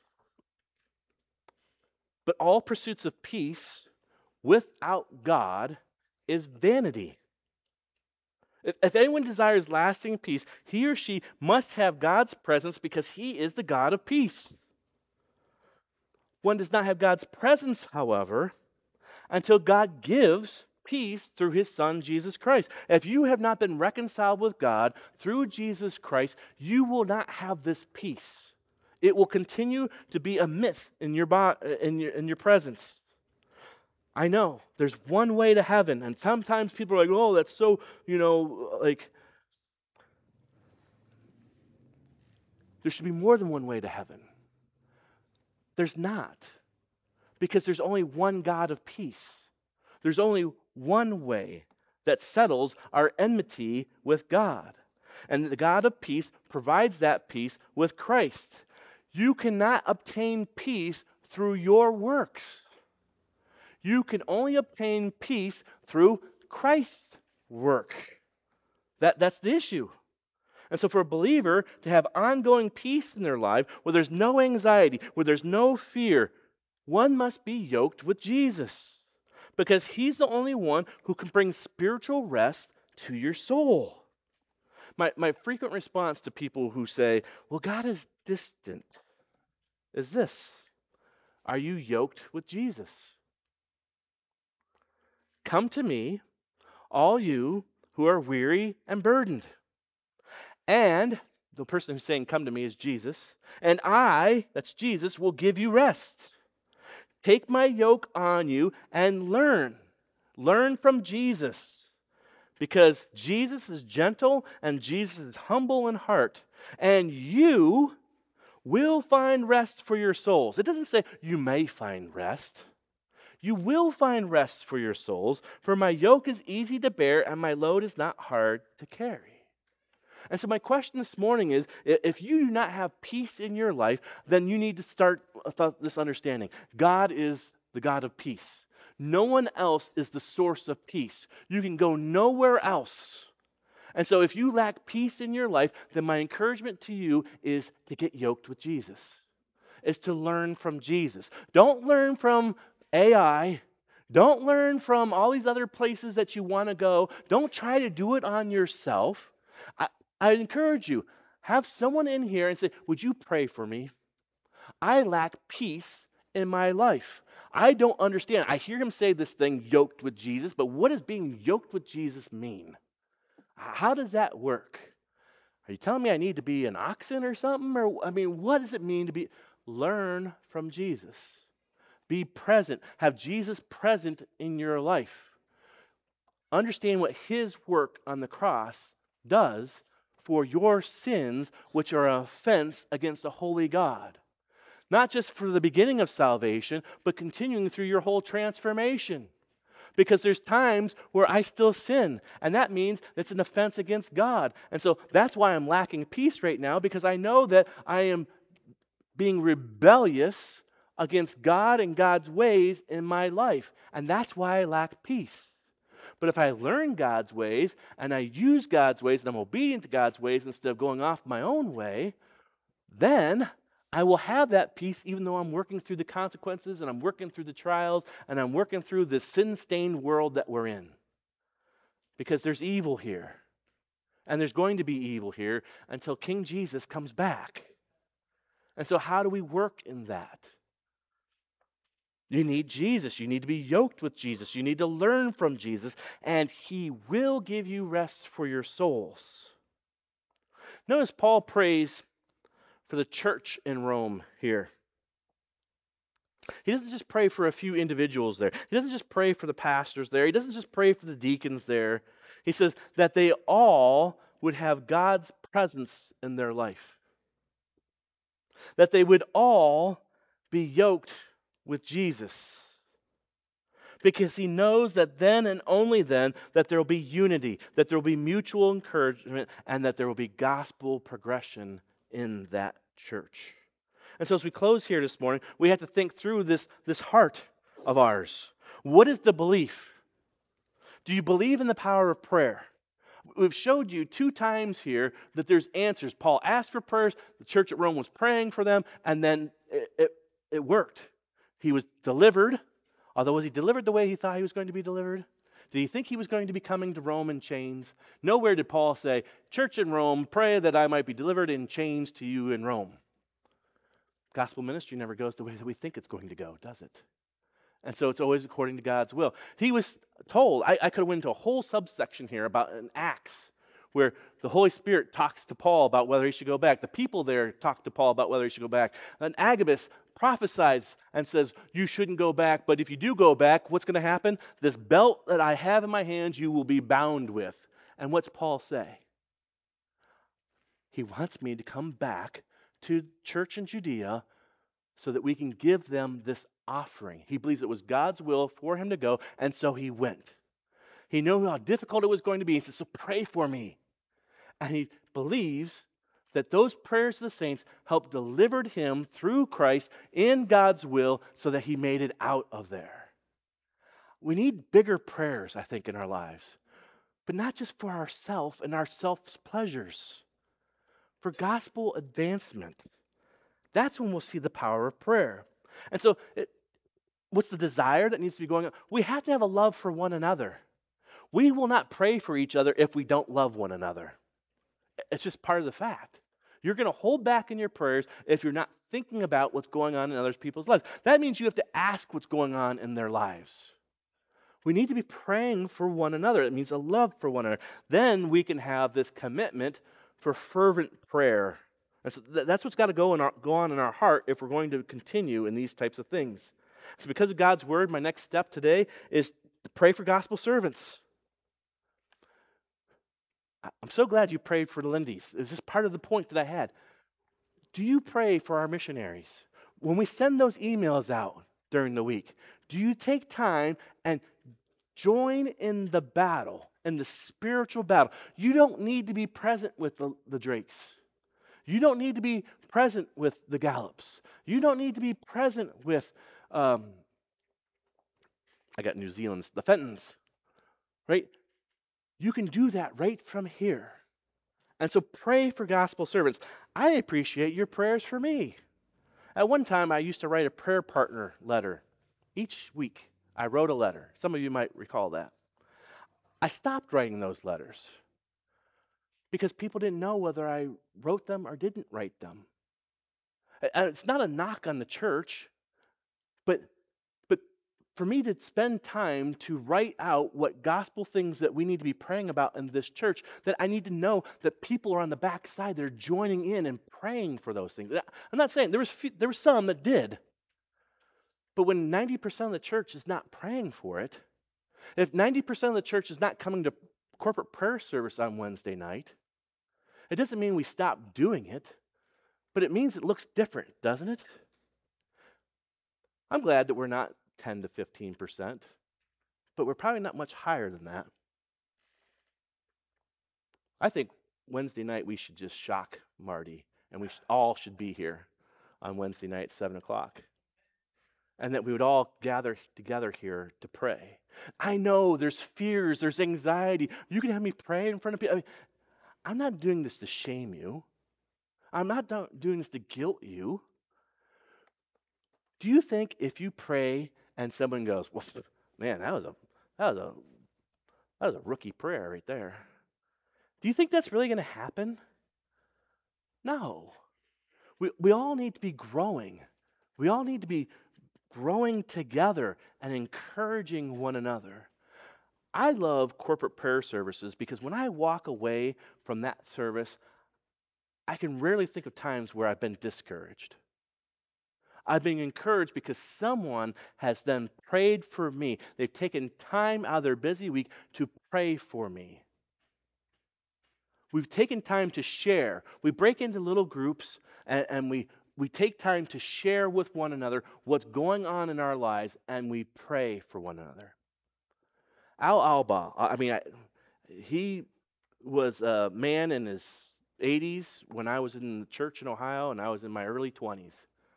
But all pursuits of peace without God is vanity. If anyone desires lasting peace, he or she must have God's presence because He is the God of peace. One does not have God's presence, however, until God gives peace through His Son, Jesus Christ. If you have not been reconciled with God through Jesus Christ, you will not have this peace. It will continue to be a myth in your presence. I know there's one way to heaven, and sometimes people are like, "Oh, that's so, like." There should be more than one way to heaven. There's not. Because there's only one God of peace. There's only one way that settles our enmity with God. And the God of peace provides that peace with Christ. You cannot obtain peace through your works. You can only obtain peace through Christ's work. That's the issue. And so for a believer to have ongoing peace in their life, where there's no anxiety, where there's no fear, one must be yoked with Jesus. Because He's the only one who can bring spiritual rest to your soul. My frequent response to people who say, well, God is distant, is this: are you yoked with Jesus? Come to me, all you who are weary and burdened. And the person who's saying come to me is Jesus. And I, that's Jesus, will give you rest. Take my yoke on you and learn. Learn from Jesus. Because Jesus is gentle and Jesus is humble in heart. And you will find rest for your souls. It doesn't say you may find rest. You will find rest for your souls, for my yoke is easy to bear and my load is not hard to carry. And so my question this morning is, if you do not have peace in your life, then you need to start with this understanding. God is the God of peace. No one else is the source of peace. You can go nowhere else. And so if you lack peace in your life, then my encouragement to you is to get yoked with Jesus, is to learn from Jesus. Don't learn from AI. Don't learn from all these other places that you want to go. Don't try to do it on yourself. I, I encourage you, have someone in here and say, would you pray for me? I lack peace in my life. I don't understand. I hear him say this thing, yoked with Jesus, but what does being yoked with Jesus mean? How does that work? Are you telling me I need to be an oxen or something? Or, I mean, what does it mean to be? Learn from Jesus. Be present. Have Jesus present in your life. Understand what his work on the cross does for your sins, which are an offense against a holy God. Not just for the beginning of salvation, but continuing through your whole transformation. Because there's times where I still sin, and that means it's an offense against God. And so that's why I'm lacking peace right now, because I know that I am being rebellious against God and God's ways in my life. And that's why I lack peace. But if I learn God's ways and I use God's ways and I'm obedient to God's ways instead of going off my own way, then I will have that peace even though I'm working through the consequences and I'm working through the trials and I'm working through this sin-stained world that we're in. Because there's evil here. And there's going to be evil here until King Jesus comes back. And so how do we work in that? You need Jesus. You need to be yoked with Jesus. You need to learn from Jesus, and he will give you rest for your souls. Notice Paul prays for the church in Rome here. He doesn't just pray for a few individuals there. He doesn't just pray for the pastors there. He doesn't just pray for the deacons there. He says that they all would have God's presence in their life. That they would all be yoked with Jesus. Because he knows that then and only then that there will be unity, that there will be mutual encouragement, and that there will be gospel progression in that church. And so as we close here this morning, we have to think through this heart of ours. What is the belief? Do you believe in the power of prayer? We've showed you 2 times here that there's answers. Paul asked for prayers, the church at Rome was praying for them, and then it worked. He was delivered. Although, was he delivered the way he thought he was going to be delivered? Did he think he was going to be coming to Rome in chains? Nowhere did Paul say, church in Rome, pray that I might be delivered in chains to you in Rome. Gospel ministry never goes the way that we think it's going to go, does it? And so it's always according to God's will. He was told, I could have went into a whole subsection here about an Acts, where the Holy Spirit talks to Paul about whether he should go back. The people there talk to Paul about whether he should go back. And Agabus prophesies and says, you shouldn't go back, but if you do go back, what's going to happen? This belt that I have in my hands, you will be bound with. And what's Paul say? He wants me to come back to church in Judea so that we can give them this offering. He believes it was God's will for him to go, and so he went. He knew how difficult it was going to be. He says, so pray for me. And he believes that those prayers of the saints helped delivered him through Christ in God's will so that he made it out of there. We need bigger prayers, I think, in our lives. But not just for ourselves and our self's pleasures. For gospel advancement. That's when we'll see the power of prayer. And so, what's the desire that needs to be going on? We have to have a love for one another. We will not pray for each other if we don't love one another. It's just part of the fact. You're going to hold back in your prayers if you're not thinking about what's going on in other people's lives. That means you have to ask what's going on in their lives. We need to be praying for one another. It means a love for one another. Then we can have this commitment for fervent prayer. And so that's what's got to go on in our heart if we're going to continue in these types of things. So because of God's word, my next step today is to pray for gospel servants. I'm so glad you prayed for the Lindys. Is this part of the point that I had? Do you pray for our missionaries? When we send those emails out during the week, Do you take time and join in the battle, in the spiritual battle? You don't need to be present with the Drakes. You don't need to be present with the Gallops. You don't need to be present with, um, I got New Zealand's, the Fentons, right? You can do that right from here. And so pray for gospel servants. I appreciate your prayers for me. At one time, I used to write a prayer partner letter. Each week, I wrote a letter. Some of you might recall that. I stopped writing those letters because people didn't know whether I wrote them or didn't write them. And it's not a knock on the church, but but for me to spend time to write out what gospel things that we need to be praying about in this church, that I need to know that people are on the backside that are joining in and praying for those things. I'm not saying there was some that did, but when 90% of the church is not praying for it, if 90% of the church is not coming to corporate prayer service on Wednesday night, it doesn't mean we stop doing it, but it means it looks different, doesn't it? I'm glad that we're not 10 to 15%, but we're probably not much higher than that. I think Wednesday night we should just shock Marty, and we all should be here on Wednesday night at 7 o'clock. And that we would all gather together here to pray. I know there's fears, there's anxiety. You can have me pray in front of people. I'm not doing this to shame you. I'm not doing this to guilt you. Do you think if you pray and someone goes, "Well, man, that was a that was a rookie prayer right there." Do you think that's really going to happen? No. We all need to be growing. We all need to be growing together and encouraging one another. I love corporate prayer services because when I walk away from that service, I can rarely think of times where I've been discouraged. I've been encouraged because someone has then prayed for me. They've taken time out of their busy week to pray for me. We've taken time to share. We break into little groups and we take time to share with one another what's going on in our lives, and we pray for one another. Al Alba, he was a man in his 80s when I was in the church in Ohio, and I was in my early 20s.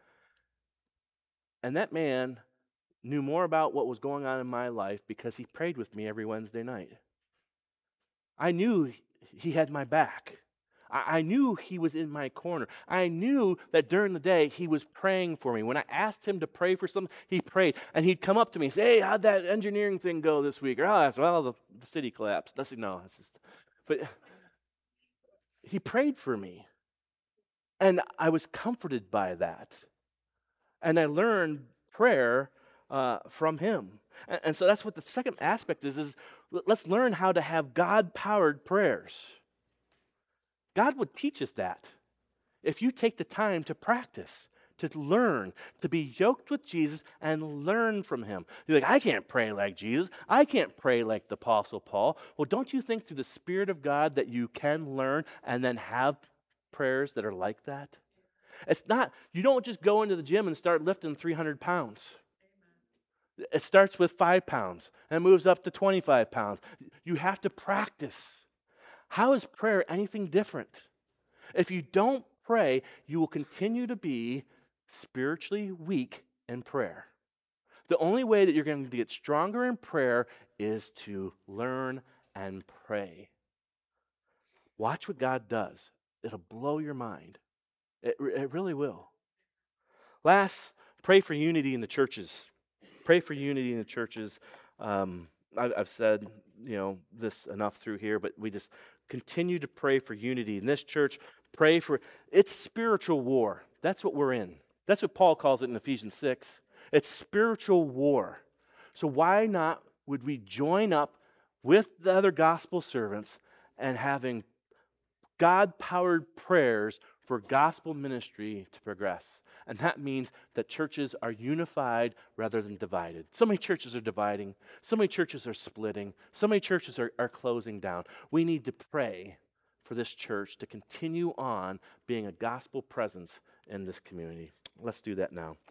And that man knew more about what was going on in my life because he prayed with me every Wednesday night. I knew he had my back. I knew he was in my corner. I knew that during the day he was praying for me. When I asked him to pray for something, he prayed. And he'd come up to me and say, "Hey, how'd that engineering thing go this week?" Or, the city collapsed. That's just, but he prayed for me. And I was comforted by that. And I learned prayer from him. And so that's what the second aspect is let's learn how to have God-powered prayers. God would teach us that if you take the time to practice, to learn, to be yoked with Jesus and learn from him. You're like, I can't pray like Jesus. I can't pray like the Apostle Paul. Well, don't you think through the Spirit of God that you can learn and then have prayers that are like that? It's not, you don't just go into the gym and start lifting 300 pounds. It starts with 5 pounds and moves up to 25 pounds. You have to practice. How is prayer anything different? If you don't pray, you will continue to be spiritually weak in prayer. The only way that you're going to get stronger in prayer is to learn and pray. Watch what God does. It'll blow your mind. It really will. Last, pray for unity in the churches. Pray for unity in the churches. I've said, this enough through here, but we just continue to pray for unity in this church. Pray for it's spiritual war. That's what we're in. That's what Paul calls it in Ephesians 6. It's spiritual war. So why not would we join up with the other gospel servants and having God-powered prayers for gospel ministry to progress? And that means that churches are unified rather than divided. So many churches are dividing. So many churches are splitting. So many churches are closing down. We need to pray for this church to continue on being a gospel presence in this community. Let's do that now.